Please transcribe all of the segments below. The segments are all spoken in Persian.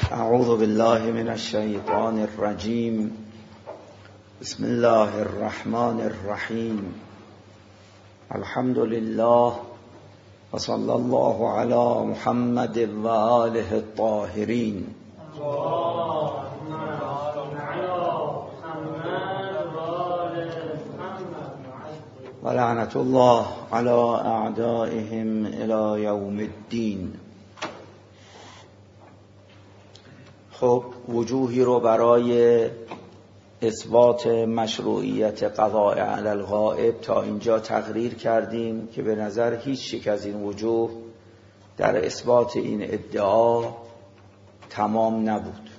اعوذ بالله من الشیطان الرجیم. بسم الله الرحمن الرحیم. الحمد لله و صلی الله علی محمد و آله الطاهرین. و لعنت الله علی اعدائهم الی یوم الدین. خب وجوهی رو برای اثبات مشروعیت قضاء علی الغائب تا اینجا تقریر کردیم که به نظر هیچ یک از این وجوه در اثبات این ادعا تمام نبود.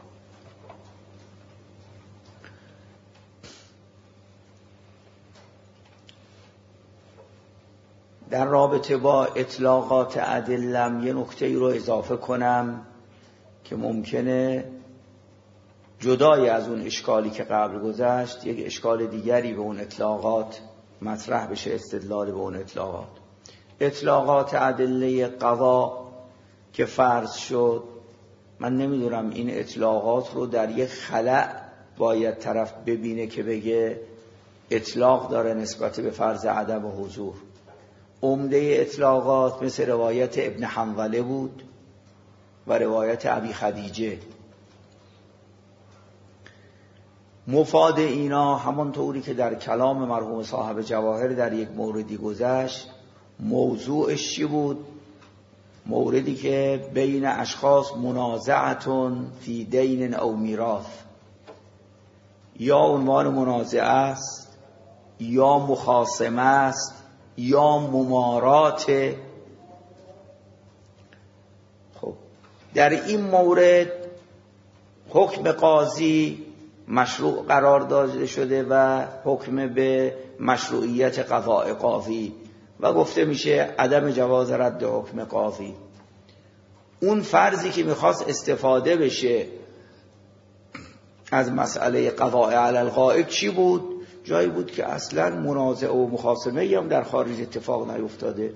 در رابطه با اطلاقات ادلم یه نکته رو اضافه کنم که ممکنه جدای از اون اشکالی که قبل گذشت یک اشکال دیگری به اون اطلاقات مطرح بشه، استدلال به اون اطلاقات. اطلاقات ادله قضا که فرض شد، من نمیدونم این اطلاقات رو در یک خلأ باید طرف ببینه که بگه اطلاق داره نسبت به فرض عدم حضور. عمده اطلاقات مثل روایت ابن حنظله بود و روایت ابی خدیجه. مفاد اینا همانطوری که در کلام مرحوم صاحب جواهر در یک موردی گذشت، موضوعش چی بود؟ موردی که بین اشخاص منازعتون فی دین او میراث، یا عنوان منازعه است، یا مخاصمه است، یا ممارات. خب در این مورد حکم قاضی مشروع قرار داده شده و حکم به مشروعیت قضاء قاضی و گفته میشه عدم جواز رد حکم قاضی. اون فرضی که میخواست استفاده بشه از مسئله قضاء علی الغائب چی بود؟ جایی بود که اصلا منازعه و مخاصمه هم در خارج اتفاق نیفتاده،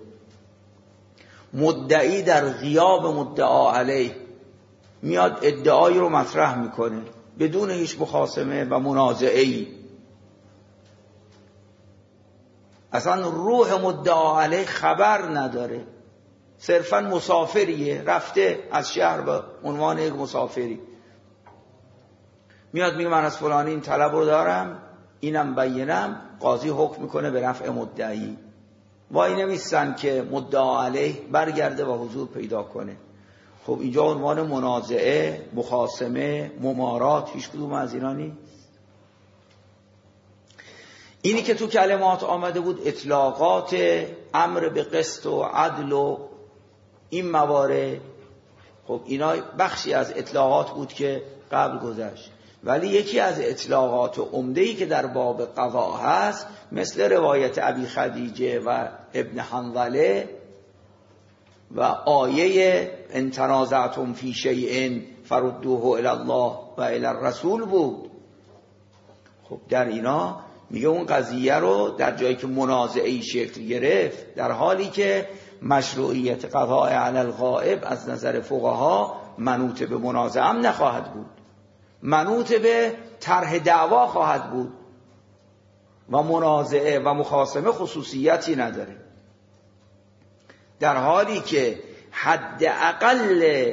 مدعی در غیاب مدعا علیه میاد ادعایی رو مطرح میکنه بدون هیچ مخاصمه و منازعه‌ای. اصلا روح مدعا علیه خبر نداره، صرفا مسافریه، رفته از شهر به عنوان یک مسافری، میاد میگه من از فلانی این طلب رو دارم، اینم بینم، قاضی حکم میکنه به رفع مدعی. وای نمیستن که مدعا علیه برگرده و حضور پیدا کنه. خب اینجا عنوان منازعه، مخاصمه، ممارات هیچ کدوم از اینا نیست. اینی که تو کلمات آمده بود اطلاقات امر به قسط و عدل و این موارد، خب اینا بخشی از اطلاقات بود که قبل گذشت. ولی یکی از اطلاقات عمده‌ای که در باب قضا هست مثل روایت ابی خدیجه و ابن حنظله و آیه ان تنازعتم فی شیء فردوه الی الله و الی الرسول بود. خب در اینا میگه اون قضیه رو در جایی که منازعه‌ای شکل گرفت، در حالی که مشروعیت قضاء علی الغائب از نظر فقها منوط به منازعه هم نخواهد بود، منوط به طرح دعوا خواهد بود و منازعه و مخاصمه خصوصیتی نداره، در حالی که حد اقل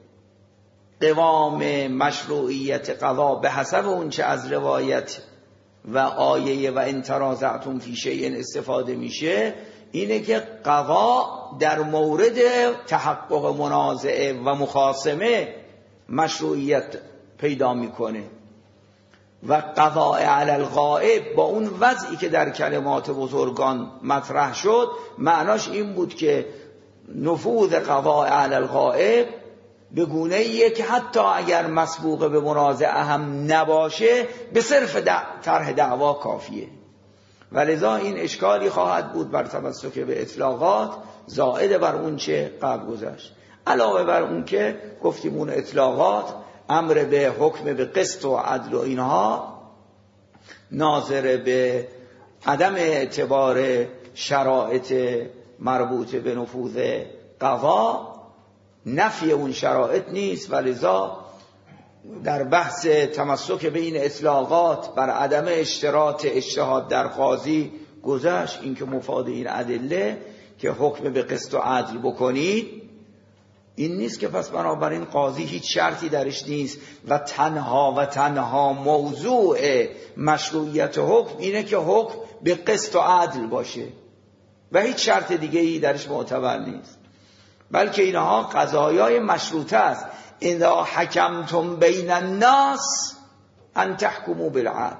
قوام مشروعیت قضا به حسب اونچه از روایت و آیه و ان تنازعتم فی شیء استفاده میشه اینه که قضا در مورد تحقق منازعه و مخاصمه مشروعیت پیدا میکنه و قضاء علی الغائب با اون وضعی که در کلمات بزرگان مطرح شد معناش این بود که نفوذ قضاء علی الغائب به گونه‌ایه که حتی اگر مسبوق به منازعه هم نباشه به صرف طرح دعوا کافیه. ولذا این اشکالی خواهد بود بر تمسک به اطلاقات زائد بر اون چه قبل گذشت. علاوه بر اون که گفتیم اون اطلاقات امر به حکم به قسط و عدل و اینها ناظر به عدم اعتبار شرایط مربوط به نفوذ قضا نفی اون شرایط نیست و لذا در بحث تمسک بین اطلاقات بر عدم اشتراط اجتهاد در قاضی گذشت. این که مفاد این ادله که حکم به قسط و عدل بکنید این نیست که پس بنابراین قاضی هیچ شرطی درش نیست و تنها موضوع مشروعیت حکم اینه که حکم به قسط و عدل باشه و هیچ شرط دیگه ای درش معتبر نیست، بلکه اینها قضایای مشروطه است. اذا حکمتم بین الناس ان تحکموا بالعدل.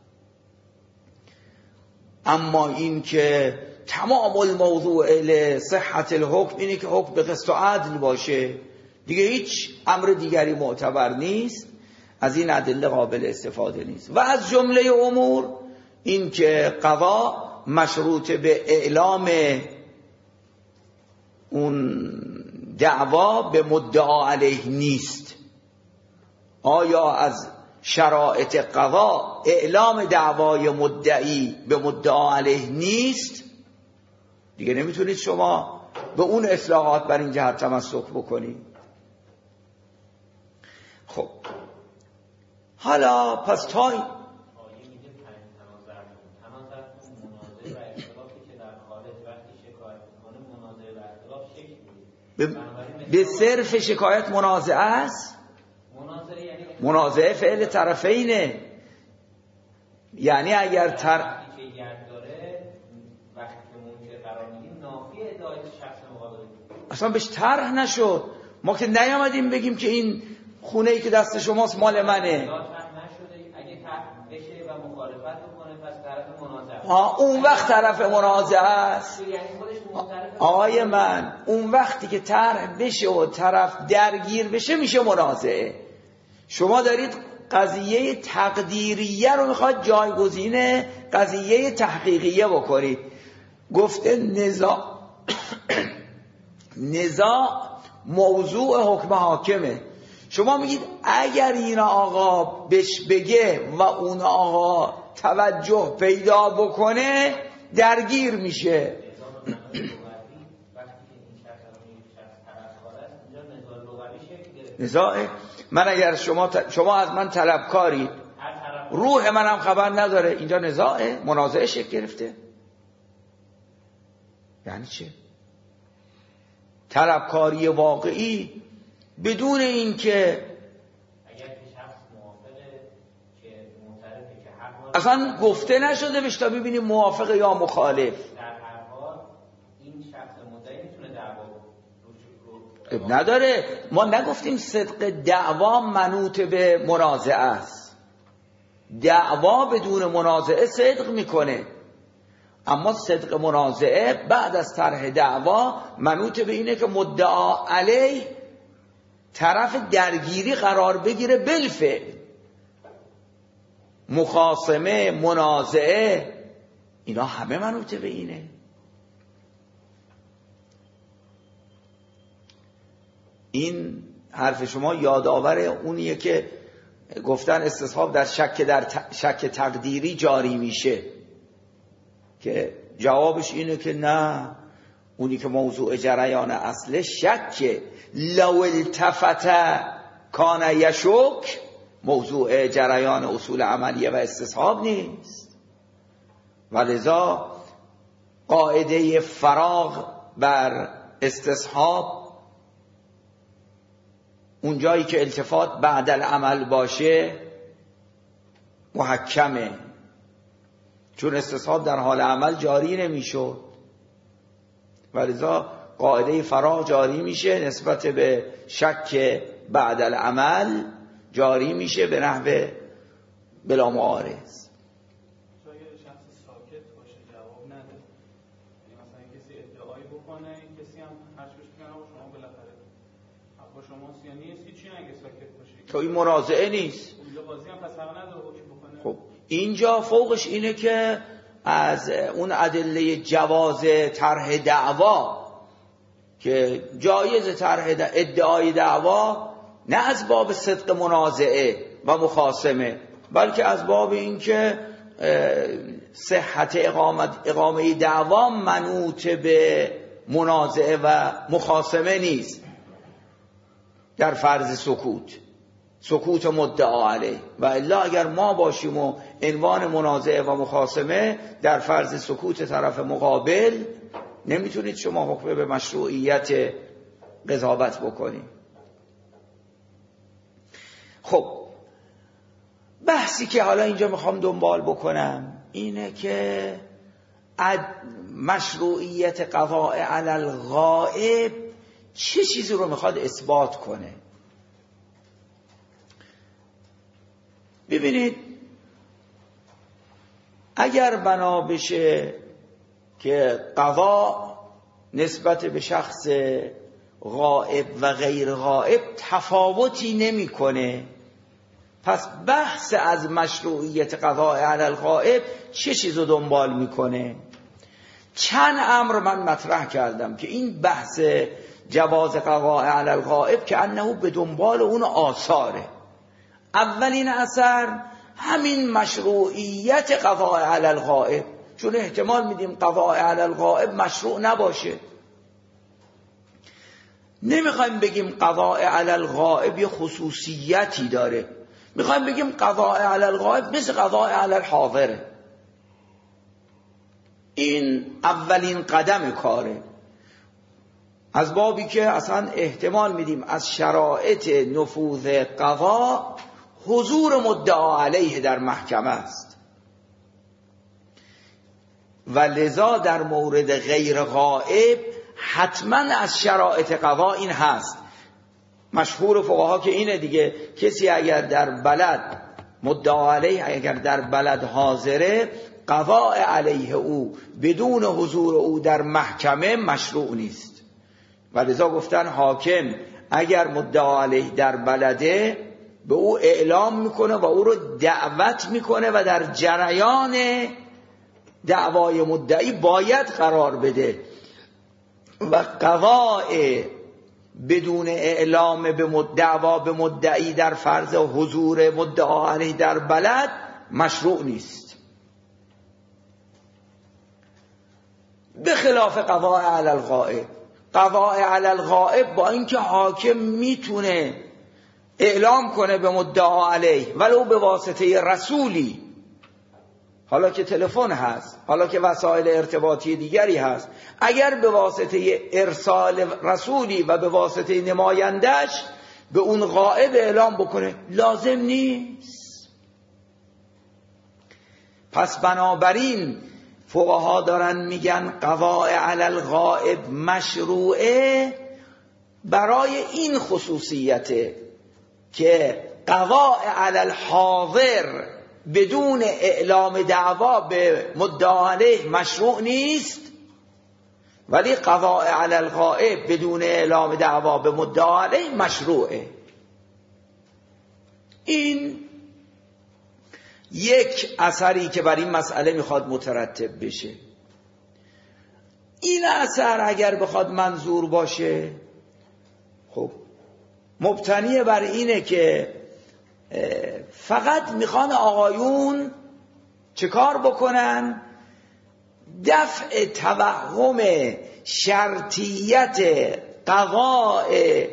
اما این که تمام الموضوع لصحت الحکم اینه که حکم به قسط و عدل باشه، دیگه هیچ امر دیگری معتبر نیست، از این ادله قابل استفاده نیست. و از جمله امور این که قضا مشروط به اعلام اون دعوا به مدعا علیه نیست. آیا از شرایط قضا اعلام دعوای مدعی به مدعا علیه نیست؟ دیگه نمیتونید شما به اون اصلاحات بر این جهت تمسک بکنید. خب حالا پس تا به صرف شکایت منازعه است. منازعه فعل طرفینه، یعنی اگر اصلا بهش طرح نشد، ما که نیامدیم بگیم که این خونه‌ای که دست شماست مال منه. اون وقت طرف منازعه است. آقای من اون وقتی که طرح بشه و طرف درگیر بشه میشه منازعه. شما دارید قضیه تقدیریه رو میخواد جایگزین قضیه تحقیقیه بکنید. گفته نزاع موضوع حکم حاکمه. شما میگید اگر این آقا بهش بگه و اون آقا توجه پیدا بکنه درگیر میشه. نزاعه. من اگر شما از من طلبکاری، روح منم خبر نداره، اینجا نزاعه، منازعه شکل گرفته. یعنی چه؟ طلبکاری واقعی بدون این که اصلا گفته نشده بهش تا ببینیم موافق یا مخالف. نداره. ما نگفتیم صدق دعوا منوط به منازعه است. دعوا بدون منازعه صدق میکنه، اما صدق منازعه بعد از طرح دعوا منوط به اینه که مدعا علیه طرف درگیری قرار بگیره بالفعل. مخاصمه، منازعه، اینا همه منوط به اینه. این حرف شما یادآور اونیه که گفتن استصحاب در شک تقدیری جاری میشه، که جوابش اینه که نه، اونی که موضوع جریان اصله شک، لو التفت کان یشک، موضوع جریان اصول عملیه و استصحاب نیست. ولذا قاعده فراغ بر استصحاب اون جایی که التفات بعد العمل باشه محکمه، چون استصحاب در حال عمل جاری نمیشد. ولذا قاعده فراغ جاری میشه، نسبت به شک بعد العمل جاری میشه به نحو بلا معارض. شاید شخص ساکت باشه جواب نده، مثلا کسی ادعایی بکنه، کسی هم هرچی بهش بگن آقا شما بالاخره حق با شماست یا نیست، هیچی نگه ساکت باشه، تو این منازعه نیست. اونجا قاضی هم پس حق نداره حکم بکنه. خب اینجا فوقش اینه که از اون ادله جواز طرح دعوا که جایز طرح ادعای دعوا نه از باب صدق منازعه و مخاصمه، بلکه از باب این که صحت اقامه دعوا منوط به منازعه و مخاصمه نیست. در فرض سکوت مدعا علیه، و الا اگر ما باشیم و عنوان منازعه و مخاصمه در فرض سکوت طرف مقابل، نمیتونید شما حکم به مشروعیت قضاوت بکنید. خب بحثی که حالا اینجا میخوام دنبال بکنم اینه که مشروعیت قضاء علی الغائب چه چیزی رو میخواد اثبات کنه. ببینید اگر بنا بشه که قضا نسبت به شخص غائب و غیر غائب تفاوتی نمیکنه، پس بحث از مشروعیت قضاء علی الغائب چه چیزو دنبال میکنه؟ چند امر من مطرح کردم که این بحث جواز قضاء علی الغائب که انه به دنبال اون آثاره. اولین اثر همین مشروعیت قضاء علی الغائب، چون احتمال میدیم قضاء علی الغائب مشروع نباشه. نمیخوایم بگیم قضاء علی الغائب یه خصوصیتی داره، میخوایم بگیم قضاء علی الغائب مثل قضاء علی الحاضره. این اولین قدم کاره، از بابی که اصلا احتمال میدیم از شرایط نفوذ قضا حضور مدعا علیه در محکمه است، و لذا در مورد غیر غائب حتما از شرایط قضا این هست. مشهور فقها که اینه دیگه، کسی اگر در بلد مدعا علیه، اگر در بلد حاضره، قضاء علیه او بدون حضور او در محکمه مشروع نیست. و لذا گفتن حاکم اگر مدعا علیه در بلده به او اعلام میکنه و او رو دعوت میکنه و در جریان دعوای مدعی باید قرار بده، و قضاء بدون اعلام به دعوا به مدعی در فرض حضور مدعا علیه در بلد مشروع نیست. به خلاف قضاء علی الغائب، قضاء علی الغائب با اینکه حاکم میتونه اعلام کنه به مدعا علیه ولو به واسطه رسولی، حالا که تلفن هست، حالا که وسایل ارتباطی دیگری هست، اگر به واسطه ارسال رسولی و به واسطه نمایندش به اون غائب اعلام بکنه، لازم نیست. پس بنابراین فقها دارن میگن قضاء علی الغائب مشروعه برای این خصوصیته که قضاء علی الحاضر بدون اعلام دعوا به مدعا علیه مشروع نیست، ولی قضاء علی الغائب بدون اعلام دعوا به مدعا علیه مشروعه. این یک اثری که بر این مسئله میخواد مترتب بشه. این اثر اگر بخواد منظور باشه، خب مبتنی بر اینه که فقط میخوان آقایون چه کار بکنن؟ دفع توهم شرطیت قضاء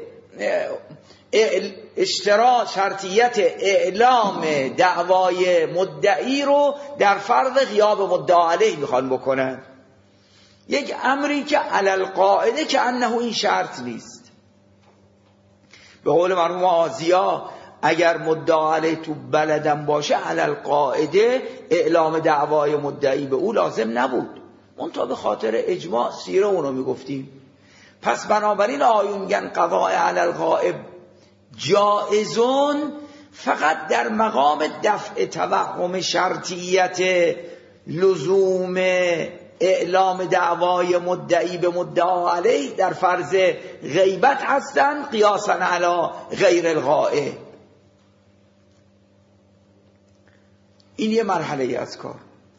شرطیت اعلام دعوای مدعی رو در فرض غیاب مدعا علیه میخوان بکنن. یک امری که علی القاعده که انه این شرط نیست. به قول مرحوم آزیا اگر مدعا علیه تو بلدم باشه علی القاعده اعلام دعوای مدعی به او لازم نبود، منتها به خاطر اجماع سیره اونو میگفتیم. پس بنابراین آیون میگن قضاء علی الغائب جائزون فقط در مقام دفع توهم شرطیت لزوم اعلام دعوای مدعی به مدعا علیه در فرض غیبت هستند قیاسا علی غیر الغائب. این یه مرحله از کار.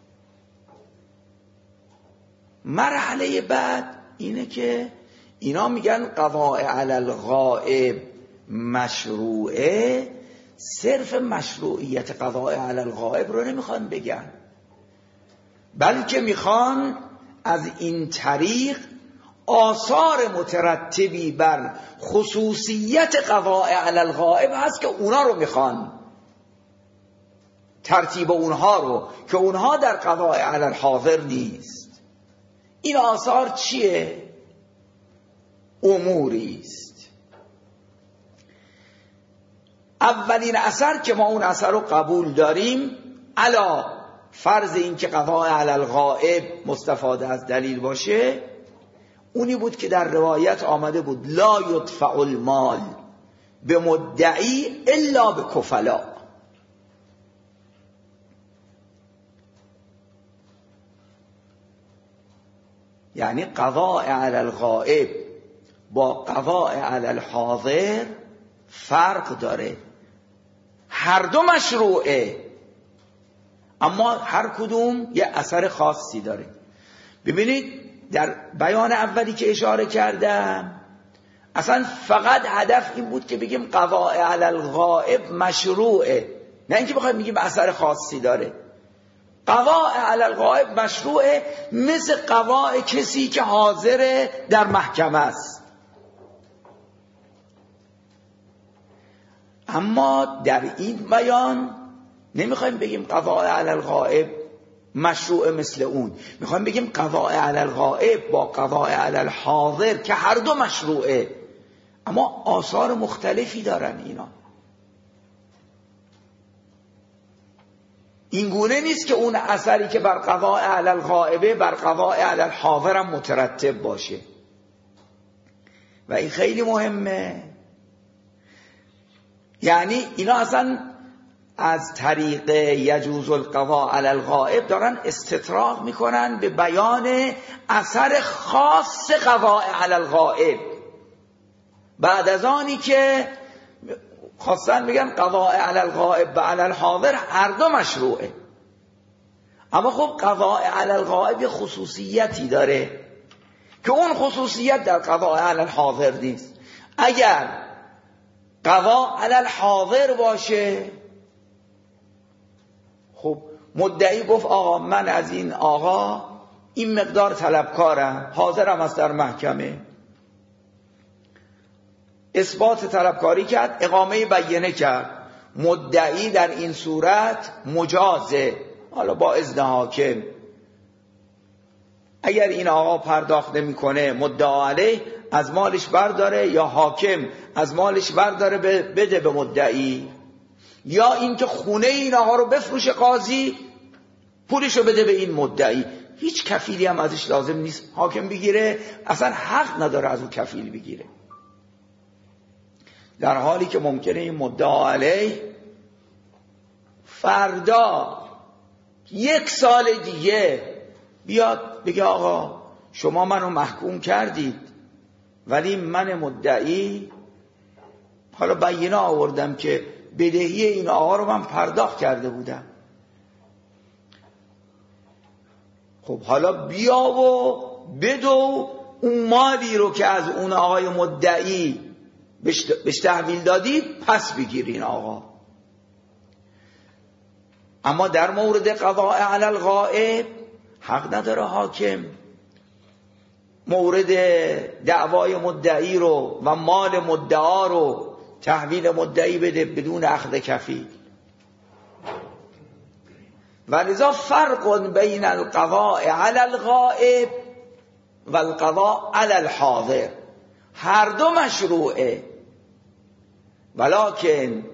مرحله بعد اینه که اینا میگن قضاء علی الغائب مشروعه، صرف مشروعیت قضاء علی الغائب رو نمیخوان بگن، بلکه میخوان از این طریق آثار مترتبی بر خصوصیت قضاء علی الغائب هست که اونا رو میخوان، ترتیب اونها رو، که اونها در قضاء علی الحاضر نیست. این آثار چیه؟ اموری است. اولین اثر که ما اون اثر رو قبول داریم، علا فرض این که قضاء علی الغائب مستفاده از دلیل باشه، اونی بود که در روایت آمده بود لا یدفع المال به مدعی الا به کفلا. یعنی قضاء علی الغائب با قضاء علی الحاضر فرق داره. هر دو مشروعه، اما هر کدوم یه اثر خاصی داره. ببینید در بیان اولی که اشاره کردم اصلا فقط هدف این بود که بگیم قضاء علی الغائب مشروعه، نه اینکه بخوایم بگیم اثر خاصی داره. قضاء علی الغائب مشروعه، مثل قضاء کسی که حاضر در محکمه است. اما در این بیان نمیخوایم بگیم قضاء علی الغائب مشروع مثل اون، میخوایم بگیم قضاء علی الغائب با قضاء علی الحاضر که هر دو مشروعه، اما آثار مختلفی دارن اینا. این گونه نیست که اون اثری که بر قضاء علی الغائبه بر قضاء علی الحاضر هم مترتب باشه، و این خیلی مهمه. یعنی اینا اصلا از طریق یجوز القضاء علی الغائب دارن استطراق میکنن به بیان اثر خاص قضاء علی الغائب، بعد از آنی که خواستن میگن قضاء علی الغائب و علی الحاضر هر دو مشروعه. اما خب قضاء علی الغائب خصوصیتی داره که اون خصوصیت در قضاء علی الحاضر نیست. اگر قضاء علی الحاضر باشه، خب مدعی گفت آقا من از این آقا این مقدار طلبکارم، حاضرم است در محکمه، اثبات طلبکاری کرد، اقامه بینه کرد، مدعی در این صورت مجازه، حالا با اذن حاکم. اگر این آقا پرداخت نمیکنه مدعا علیه از مالش برداره، یا حاکم از مالش برداره بده به مدعی، یا اینکه خونه این آقا رو بفروشه قاضی پولشو بده به این مدعی. هیچ کفیلی هم ازش لازم نیست حاکم بگیره، اصلا حق نداره از اون کفیل بگیره، در حالی که ممکنه این مدعا علیه فردا 1 سال دیگه بیاد بگه آقا شما منو محکوم کردید ولی من مدعی حالا بینه آوردم که بدهی این آقا رو من پرداخت کرده بودم. خب حالا بیا و بدو اون مالی رو که از اون آقای مدعی بهش تحویل دادید پس بگیر این آقا. اما در مورد قضاء علی الغائب حق نداره حاکم مورد دعوای مدعی رو و مال مدعا رو تحویل مدعی بده بدون اخذ کفیل. ولذا فرق بین القضاء علی الغائب و القضاء علی الحاضر، هر دو مشروعه، ولکن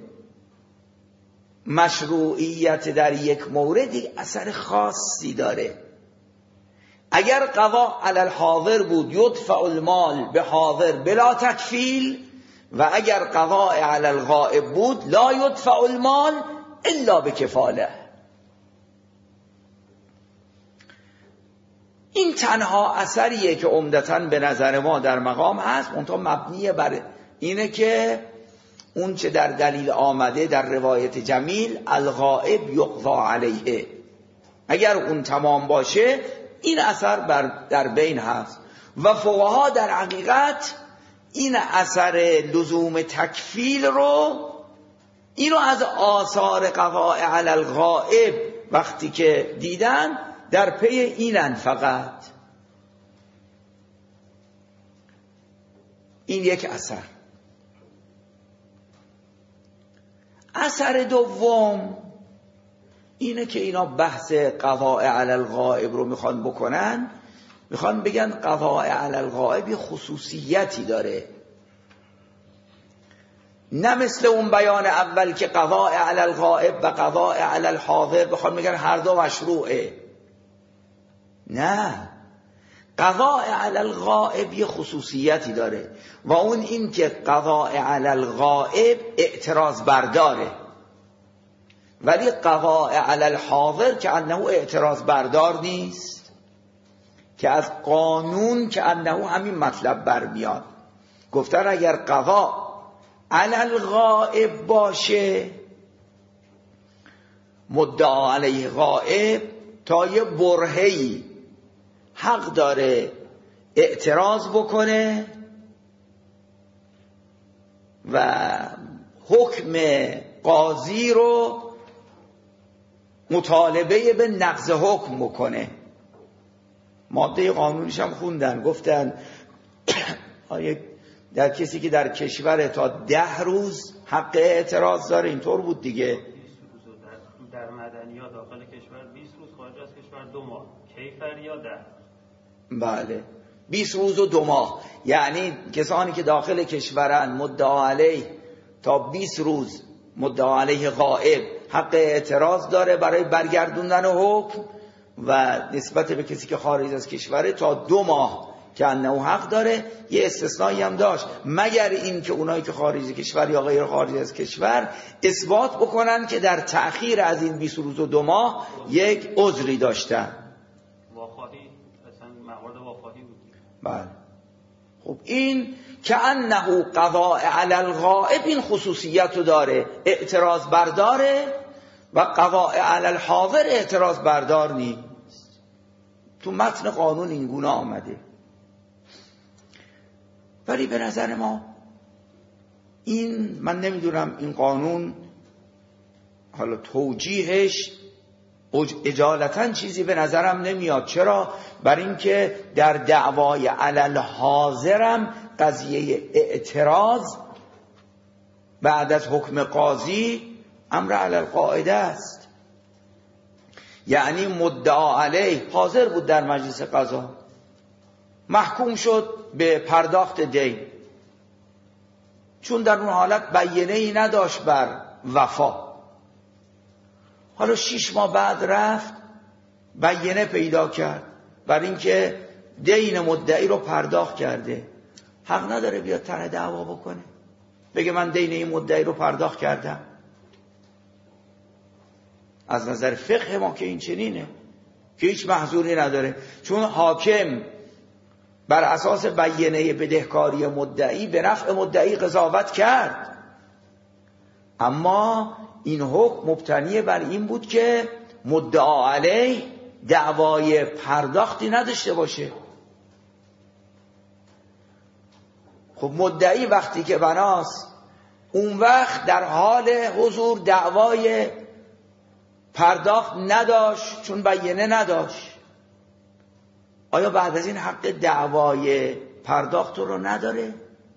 مشروعیت در یک موردی اثر خاصی داره. اگر قضاء علی الحاضر بود یدفع المال به حاضر بلا تکفیل، و اگر قضاء علی الغائب بود لا یدفع المال الا بکفاله. این تنها اثریه که عمدتاً به نظر ما در مقام هست، منتها مبنی بر اینه که اون چه در دلیل آمده در روایت جمیل الغائب یقضى علیه، اگر اون تمام باشه این اثر در بین هست. و فقها در حقیقت این اثر لزوم تکفیل رو اینو از آثار قضاء علی الغائب وقتی که دیدن در پی اینن فقط. این یک اثر. اثر دوم اینه که اینا بحث قضاء علی الغائب رو میخوان بکنن، میخوان بگن قضاء علی الغائب یه خصوصیتی داره، نه مثل اون بیان اول که قضاء علی الغائب و قضاء علی الحاضر بخوان میگن هر دو مشروعه. نه، قضاء علی الغائب یه خصوصیتی داره و اون این که قضاء علی الغائب اعتراض برداره، ولی قضاء علی الحاضر که انه اعتراض بردار نیست، که از قانون که انه همین مطلب برمیاد. گفتن اگر قضاء علی الغائب باشه، مدعا علیه غائب تا یه برهه‌ای حق داره اعتراض بکنه و حکم قاضی رو مطالبه به نقض حکم بکنه. ماده قانونیش هم خوندن، گفتن در کسی که در کشور تا 10 روز حق اعتراض داره، اینطور بود دیگه. 20 روز در مدنی ها داخل کشور 20 روز، خارج از کشور 2 ماه، کیفر یا 10. بله 20 روز و 2 ماه، یعنی کسانی که داخل کشورن مدعا علیه تا 20 روز مدعا علیه غائب حق اعتراض داره برای برگردوندن حکم، و نسبت به کسی که خارج از کشوره تا 2 ماه که انه حق داره. یه استثنایی هم داشت، مگر این که اونایی که خارج از کشور یا غیر خارج از کشور اثبات بکنن که در تأخیر از این 20 روز و 2 ماه یک عذری داشتن. واخواهی اصلا موارد واخواهی بود. بله. خب این که انه قضاء علی الغائب این خصوصیت رو داره، اعتراض برداره، و قضاء علی الحاضر اعتراض بردار نیست. تو متن قانون این گونه آمده. ولی به نظر ما این، من نمیدونم این قانون حالا توجیهش اجالتا چیزی به نظرم نمیاد. چرا؟ برای اینکه در دعوای علی الحاضرم قضیه اعتراض بعد از حکم قاضی امر علی القاعده است. یعنی مدعا علیه حاضر بود در مجلس قضا، محکوم شد به پرداخت دین، چون در اون حالت بیانه‌ای نداشت بر وفا. حالا 6 ماه بعد رفت بیانه پیدا کرد بر اینکه دین مدعی رو پرداخت کرده. حق نداره بیاد طرح دعوا بکنه، بگه من دین این مدعی رو پرداخت کردم. از نظر فقه ما که این چنینه که هیچ محظوری نداره، چون حاکم بر اساس بیانه بدهکاری مدعی به نفع مدعی قضاوت کرد، اما این حکم مبتنی بر این بود که مدعا علیه دعوای پرداختی نداشته باشه. خب مدعی وقتی که بناست اون وقت در حال حضور دعوای پرداخت نداشت چون بیانه نداشت، آیا بعد از این حق دعوای پرداخت رو نداره؟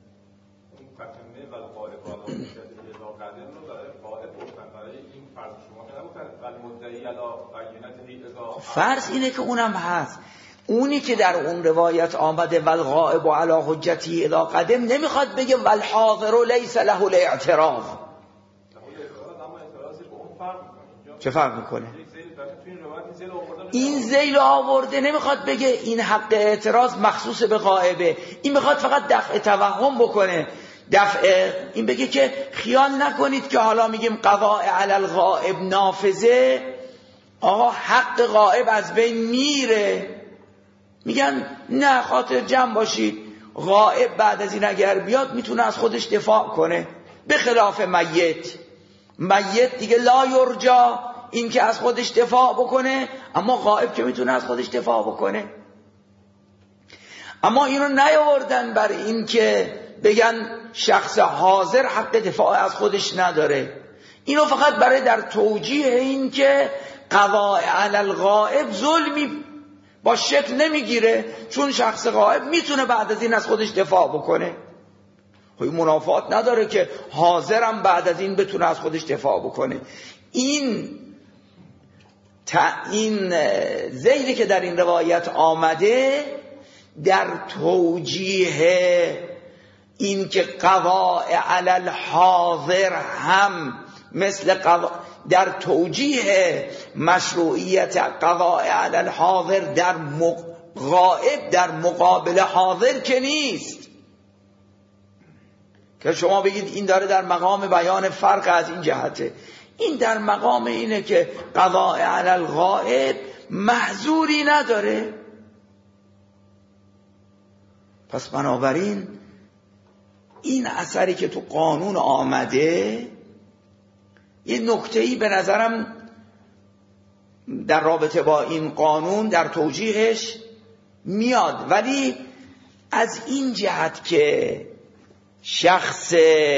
فرض اینه که اونم هست. اونی که در اون روایت آمده والغائب علی حجتی اذا قدم نمیخواد بگه والحاضر لیس له الاعتراض. چه فرق میکنه؟ این ذیل آورده، نمیخواد بگه این حق اعتراض مخصوص به غائبه، این میخواد فقط دفع توهم بکنه. این بگه که خیال نکنید که حالا میگیم قضاء علی الغائب نافذه، آقا حق غائب از بین میره. میگن نه، خاطر جمع باشید، غائب بعد از این اگر بیاد میتونه از خودش دفاع کنه، به خلاف میت دیگه لا یرجا این که از خودش دفاع بکنه، اما غائب که میتونه از خودش دفاع بکنه. اما اینو نیاوردن بر این که بگن شخص حاضر حق دفاع از خودش نداره، اینو فقط برای در توجیه این که قضاء علی الغائب ظلمی با شکل نمیگیره، چون شخص غائب میتونه بعد از این از خودش دفاع بکنه. خب این منافات نداره که حاضرم بعد از این بتونه از خودش دفاع بکنه. این ذیلی که در این روایت آمده در توجیه این که قضاء علی الحاضر هم مثل در توجیه مشروعیت قضاء علی الحاضر در غائب در مقابل حاضر که نیست، که شما بگید این داره در مقام بیان فرق از این جهته. این در مقام اینه که قضاء علی الغائب محظوری نداره. پس بنابراین این اثری که تو قانون آمده یه نکته‌ای به نظرم در رابطه با این قانون در توجیهش میاد، ولی از این جهت که شخص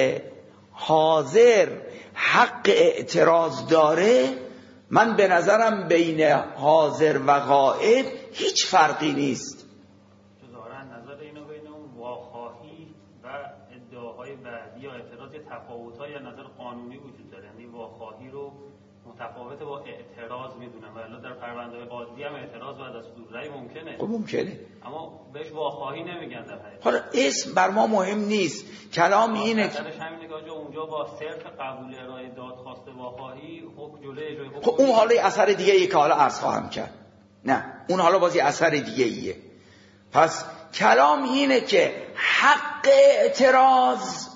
حاضر حق اعتراض داره، من به نظرم بین حاضر و غائب هیچ فرقی نیست. ظاهرا نظر اینو بین اون واخواهی و ادعاهای بعدی یا اعتراض تفاوت‌های یا نظر قانونی وجود داره. یعنی واخواهی رو متفاوت با اعتراض میدونم، ولی در پرونده‌های قاضی هم اعتراض بعد از صدور رأی ممکنه. خب ممکنه، اما بهش واخواهی نمیگن در حقیقت. حالا اسم بر ما مهم نیست. کلام اینه که همینه که اونجا با صرف قبول ارائه دادخواست واخواهی حکم جلوی اجرای حکم. خب اون حالا اثر دیگه ای که حالا عرض خواهم کرد. نه اون حالا بازی اثر دیگه ایه. پس کلام اینه که حق اعتراض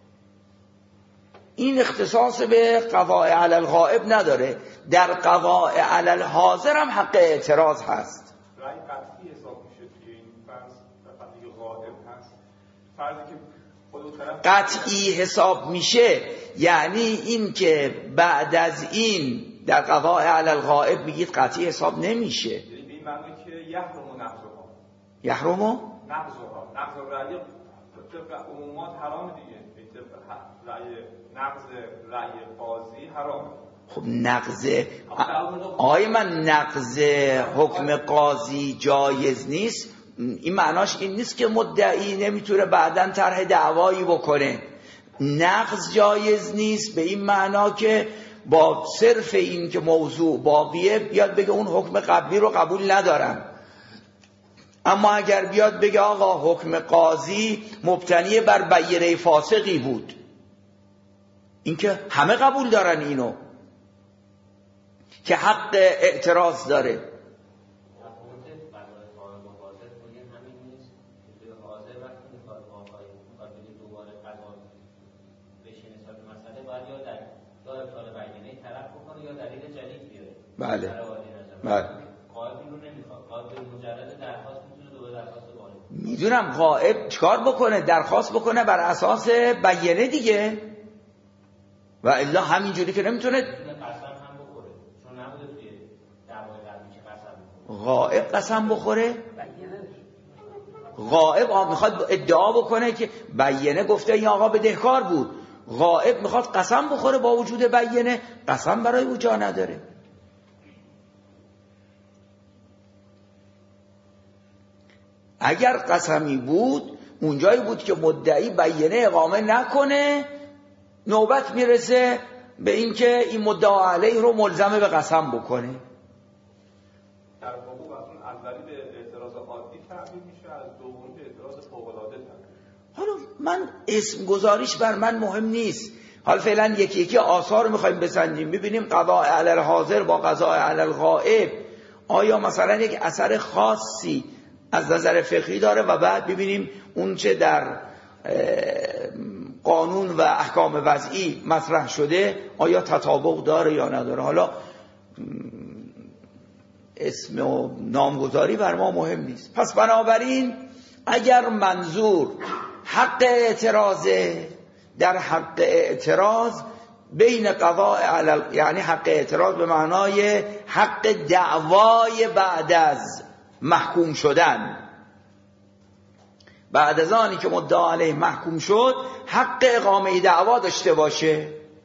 این اختصاص به قضاء علی الغائب نداره، در قضاء علی الحاضر هم حق اعتراض هست. رأی قطعی حساب میشه توی این فرض وقتی غائب هست، فرضی که خود طرف قطعی حساب میشه یعنی این که بعد از این در قضاء علی الغائب میگید قطعی حساب نمیشه. یعنی به این معنی که یحرم نقضها، یحرم نقض رأی طبق عمومات حرام دیگه، رأی نقض رأی قاضی حرام. خب نقض من نقض حکم قاضی جایز نیست، این معناش این نیست که مدعی نمیتونه بعداً طرح دعوایی بکنه. نقض جایز نیست به این معنا که با صرف این که موضوع باقیه بیاد بگه اون حکم قبلی رو قبول ندارم. اما اگر بیاد بگه آقا حکم قاضی مبتنی بر بیره فاسقی بود، این که همه قبول دارن اینو که حق اعتراض داره. بله بله میدونم غائب چکار بکنه، درخواست بکنه بر اساس بیانه دیگه، و الا همینجوری که نمیتونه. غائب قسم بخوره؟ غائب میخواد ادعا بکنه که بیانه گفته این آقا بدهکار بود، غائب میخواد قسم بخوره با وجود بیانه، قسم برای او جا نداره. اگر قسمی بود اونجایی بود که مدعی بیانه اقامه نکنه، نوبت میرسه به اینکه این مدعا علیه رو ملزمه به قسم بکنه. در حقوق از اون اولی به اعتراض عادی تعبیر میشه، از دومی به اعتراض فوق‌العاده تعبیر. حالا من اسم گذاریش بر من مهم نیست. حالا فعلا یکی یکی آثار رو میخوایم بسنجیم، ببینیم قضاء علی الحاضر با قضاء علی الغائب آیا مثلا یک اثر خاصی از نظر فقهی داره و بعد ببینیم اون چه در قانون و احکام وضعی مطرح شده آیا تطابق داره یا نداره. حالا اسم و نامگذاری بر ما مهم نیست. پس بنابراین اگر منظور حق اعتراضه، در حق اعتراض بین قضاء یعنی حق اعتراض به معنای حق دعوای بعد از محکوم شدن، بعد از آنی که مدعا علیه محکوم شد حق اقامه دعوا داشته باشه.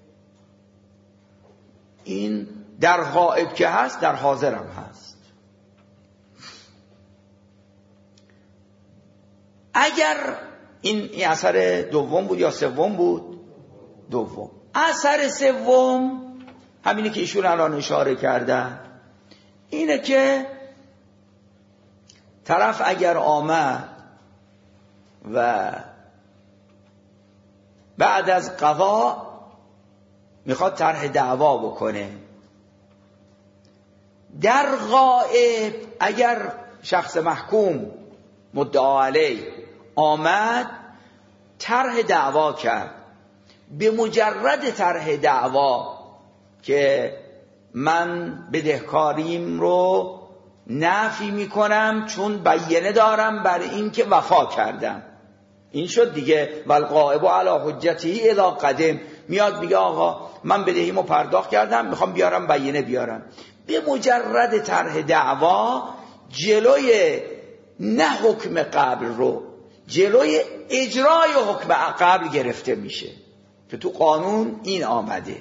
این در غائب که هست در حاضر هم هست. اگر این اثر دوم بود یا سوم بود؟ دوم. اثر سوم همینه که ایشون الان اشاره کردن، اینه که طرف اگر آمد و بعد از قضا میخواد طرح دعوا بکنه، در غائب اگر شخص محکوم مدعا علیه آمد طرح دعوا کرد، به مجرد طرح دعوا که من بدهکاریم رو نفی میکنم چون بیانه دارم بر این که وفا کردم، این شد دیگه. والغائب علی حجته اذا قدم، میاد میگه آقا من بدهیمو پرداخت کردم میخوام بیارم بیانه بیارم. به مجرد طرح دعوا جلوی نه حکم قبل رو، جلوی اجرای حکم قبل گرفته میشه که تو قانون این آمده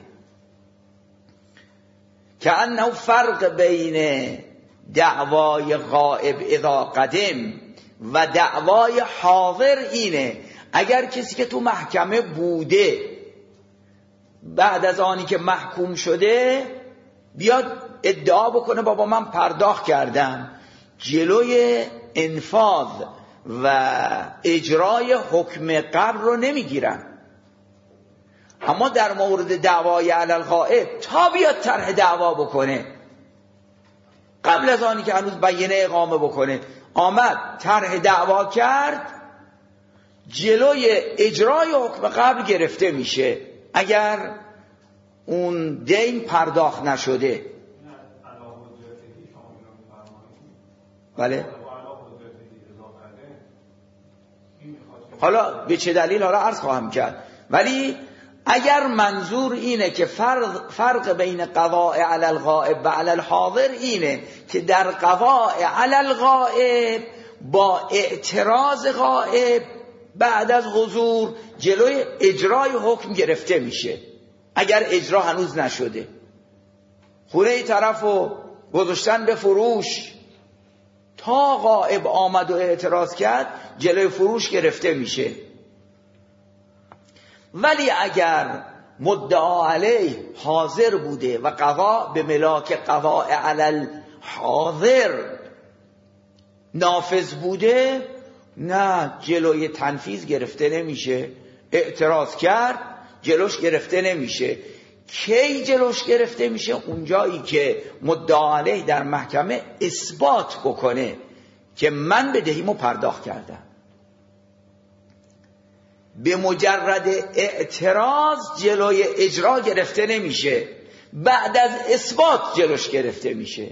که انه فرق بین دعوای غائب اذا قدم و دعوای حاضر اینه اگر کسی که تو محکمه بوده بعد از آنی که محکوم شده بیاد ادعا بکنه بابا من پرداخت کردم، جلوی انفاذ و اجرای حکم قبل رو نمیگیرن. اما در مورد دعوای علی الغائب تا بیاد طرح دعوا بکنه قبل از آنی که هنوز بیانه اقامه بکنه آمد طرح دعوا کرد، جلوی اجرای حکم قبل گرفته میشه اگر اون دین پرداخت نشده. بله حالا به چه دلیل حالا عرض خواهم کرد، ولی اگر منظور اینه که فرق بین قضاء علی الغائب و علی الحاضر اینه که در قضاء علی الغائب با اعتراض غائب بعد از حضور جلوی اجرای حکم گرفته میشه اگر اجرا هنوز نشده. خونه طرفو گذاشتن به فروش، تا غائب آمد و اعتراض کرد جلوی فروش گرفته میشه. ولی اگر مدعا علیه حاضر بوده و قضا به ملاک قضاء علی الحاضر نافذ بوده، نه جلوی تنفیذ گرفته نمیشه، اعتراض کرد جلوش گرفته نمیشه. کی جلوش گرفته میشه؟ اونجایی که مدعا علیه در محکمه اثبات بکنه که من بدهیمو پرداخت کردم. به مجرد اعتراض جلوی اجرا گرفته نمیشه، بعد از اثبات جلوش گرفته میشه.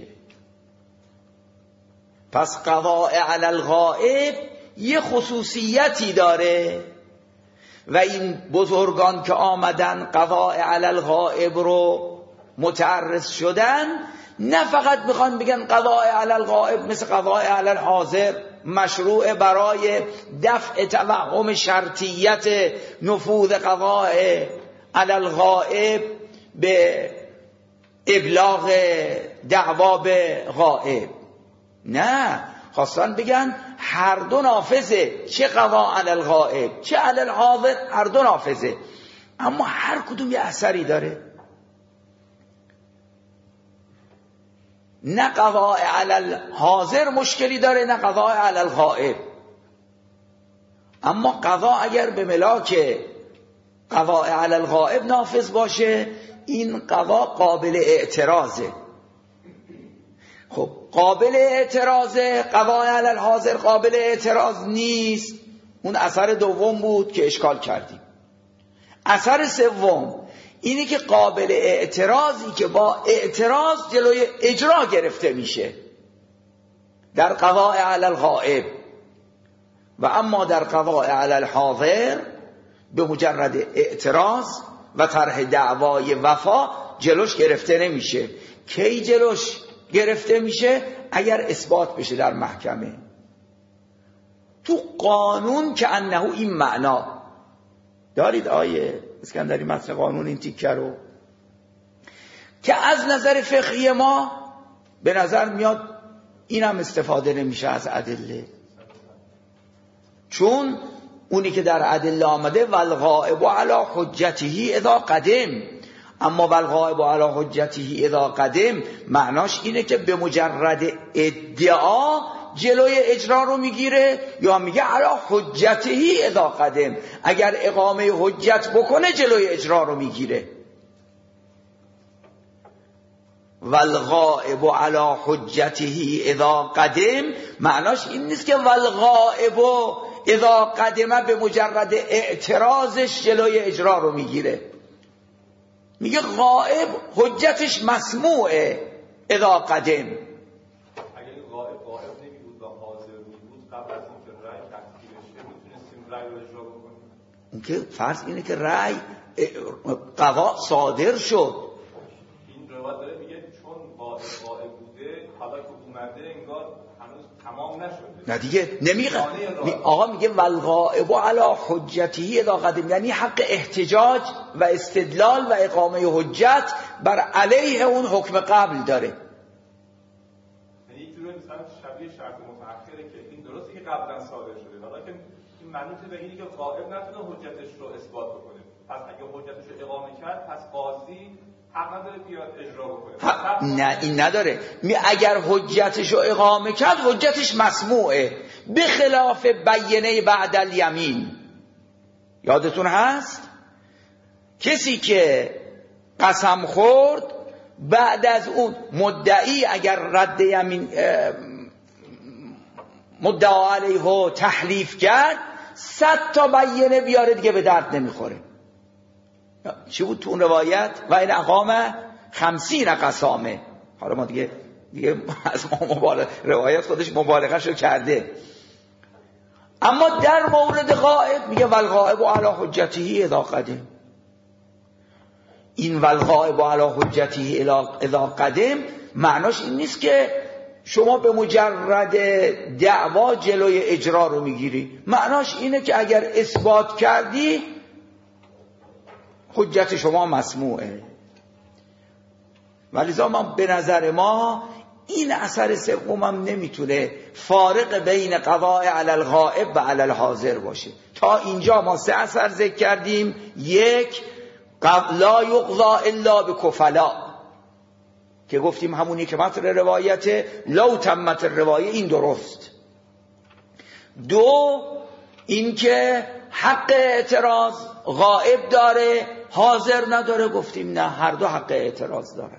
پس قضاء علی الغائب یه خصوصیتی داره و این بزرگان که آمدن قضاء علی الغائب رو متعرض شدن نه فقط میخوان بگن قضاء علی الغائب مثل قضاء علی الحاضر مشروع برای دفع توهم شرطیت نفوذ قضاء علی الغائب به ابلاغ دعوا به غائب، نه خواستن بگن هر دو نافذه، چه قضاء علی الغائب چه علی الحاضر هر دو نافذه، اما هر کدوم یه اثری داره. نه قضاء علی الحاضر مشکلی داره نه قضاء علی الغائب، اما قضا اگر به ملاک قضاء علی الغائب نافذ باشه این قضا قابل اعتراضه. خب قابل اعتراضه، قضاء علی الحاضر قابل اعتراض نیست. اون اثر دوم بود که اشکال کردیم. اثر سوم اینی که قابل اعتراضی که با اعتراض جلوی اجرا گرفته میشه در قضاء علی الغائب، و اما در قضاء علی الحاضر به مجرد اعتراض و طرح دعوای وفا جلوش گرفته نمیشه. کی جلوش گرفته میشه؟ اگر اثبات بشه در محکمه. تو قانون که انه این معنا دارید آیه اسکندری متن قانون این تیکه رو که از نظر فقهی ما به نظر میاد این هم استفاده نمیشه از ادله، چون اونی که در ادله آمده والغائب علی حجته اذا قدم. اما والغائب علی حجته اذا قدم معناش اینه که به مجرد ادعا جلوی اجرا رو میگیره، یا میگه علی حجته اذا قدم، اگر اقامه حجت بکنه جلوی اجرا رو میگیره. والغائب علی حجته اذا قدم معناش این نیست که والغائب اذا قدم به مجرد اعتراضش جلوی اجرا رو میگیره. میگه غائب حجتش مسموعه اذا قدم. اگر غائب نمیبود و حاضر میبود قبل از اینکه رأی تکمیل بشه میتونستیم رأی رو اجرا بکنیم. اون که فرض اینه که رأی قضا صادر شد. این روایت داره میگه چون غائب بوده حالا که اومده انگار هنوز تمام نشده. نه دیگه نمیگه. آقا میگه والغائب علی حجته اذا قدم، یعنی حق احتجاج و استدلال و اقامه حجت بر علیه اون حکم قبل داره. یعنی یک جوری مثلا شبیه شرط متأخره که این درسته که قبلا صادر شده، حالا که این منوط به اینی که غائب نتونه حجتش رو اثبات بکنه. پس اگه حجتش رو اقامه کرد پس قاضی حق نداره بیاد اجرا بکنه. نه این نداره. اگر حجتش رو اقامه کرد حجتش مسموعه، به خلاف بینه بعد الیمین. یادتون هست کسی که قسم خورد بعد از اون مدعی اگر رد یمین مدعا علیه تحلیف کرد 100 تا بینه بیاره دیگه به درد نمیخوره. چی بود تو اون روایت؟ و این اقامه 50 قسامه. حالا ما دیگه از ما روایت خودش مبالغه شو کرده. اما در مورد غائب میگه والغائب علی حجته اذا قدم. این والغائب علی حجته اذا قدم معناش این نیست که شما به مجرد دعوا جلوی اجرا رو میگیری. معناش اینه که اگر اثبات کردی حجت شما مسموعه. ولذا ما به نظر ما این اثر سوم هم نمیتونه فارق بین قضاء علی الغائب و علی الحاضر باشه. تا اینجا ما 3 اثر ذکر کردیم. 1 لا یقضا الا بکفلا که گفتیم همونی که متن روایت لو تمت روایه، این درست. 2 این که حق اعتراض غائب داره حاضر نداره، گفتیم نه، هر دو حق اعتراض داره.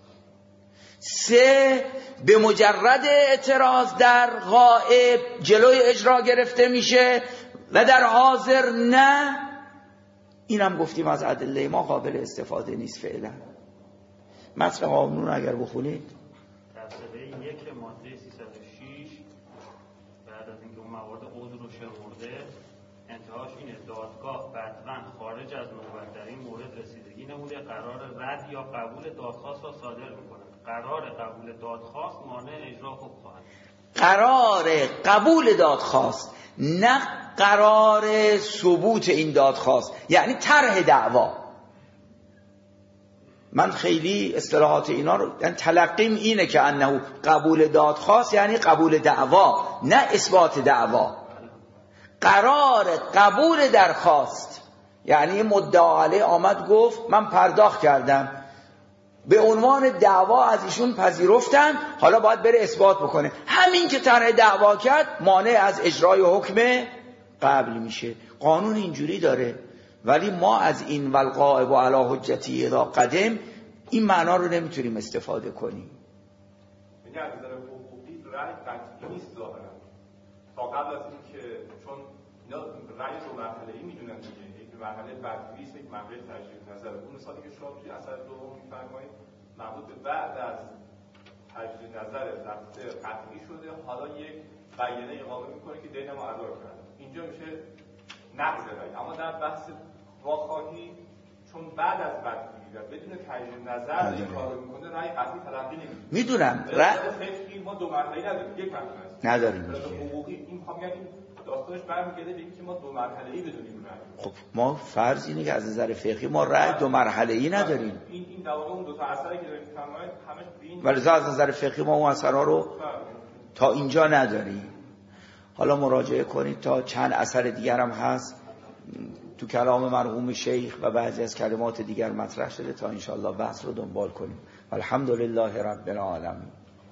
3 به مجرد اعتراض در غائب جلوی اجرا گرفته میشه و در حاضر نه. اینم گفتیم از ادله ما قابل استفاده نیست فعلا. متن قانون اگر بخونید در صفحه 1 ماده 306 بعد از اینکه اون موارد عذر رو شمرده انتهاش اینه: دادگاه بدون خارج از نوبت در این مورد رسیدگی نموده قرار رد یا قبول دادخواست را صادر میکنه. قرار قبول دادخواست مانع اجرا حکم خواهد. قرار قبول دادخواست، نه قرار ثبوت این دادخواست، یعنی طرح دعوا. من خیلی اصطلاحات اینا رو تلقیم اینه که انه قبول دادخواست یعنی قبول دعوا، نه اثبات دعوا. قرار قبول درخواست یعنی مدعا علیه آمد گفت من پرداخت کردم، به عنوان دعوا از ایشون پذیرفتن، حالا باید بره اثبات بکنه. همین که طرح دعوا کرد مانع از اجرای حکم قبل میشه. قانون اینجوری داره. ولی ما از این والغائب علی حجته اذا قدم این معنا رو نمیتونیم استفاده کنیم. یعنی از نظر حقوقی رأی قطعی نیست ظاهرا. تا قبل از این که چون اینا رأی دو مرحله‌ای میدونن دیگه، یک مرحله بدوی است، یک مرحله تجدید نظر. اون مثالی که شما توی اثر دوم میفرمایید مربوط به بعد از تجدید نظر لفظ قطعی شده، حالا یک بیانیه اقامه میکنه که دین ما ادا کرده. اینجا میشه نقض رأی. اما در بحث واخواهی چون بعد از بدوی بدون تجدید نظر این کارو میکنه، رأی قطعی تلقی نمیشه. میدونم رأی ما دو مرحله نداریم، یک مرحله است. نداریم. حقوقی این میخوام بگم داستانش برمیگرده به اینکه ما دو مرحله‌ای بدونیم رأی. خب ما فرض اینه که از نظر فقهی ما رأی دو مرحله‌ای نداریم. این در واقع اون دو تا اثری که دارید می‌فرمایید همش بین، ولی از نظر فقهی ما اون اثرها رو تا اینجا نداریم. حالا مراجعه کنید تا چند اثر دیگر هم هست تو کلام مرحوم شیخ و بعضی از کلمات دیگر مطرح شده تا انشاءالله بحث رو دنبال کنیم. الحمدلله رب العالمین.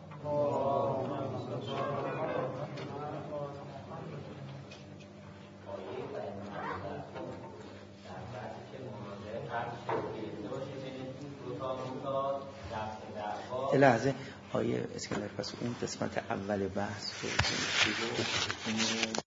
لحظه آیه اسکندر، پس اون قسمت اول بحث